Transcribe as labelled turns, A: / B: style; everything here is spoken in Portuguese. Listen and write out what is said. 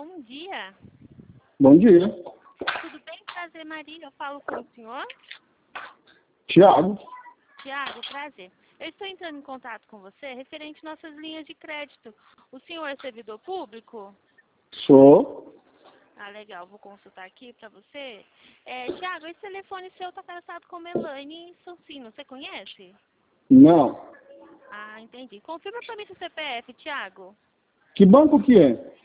A: Bom dia.
B: Bom dia.
A: Tudo bem? Prazer, Maria. Eu falo com o senhor?
B: Tiago.
A: Tiago, prazer. Eu estou entrando em contato com você referente às nossas linhas de crédito. O senhor é servidor público?
B: Sou.
A: Ah, legal. Vou consultar aqui para você. Tiago, esse telefone seu está cadastrado com Melanie Sancino. Você conhece?
B: Não.
A: Ah, entendi. Confirma para mim seu CPF, Tiago.
B: Que banco que é?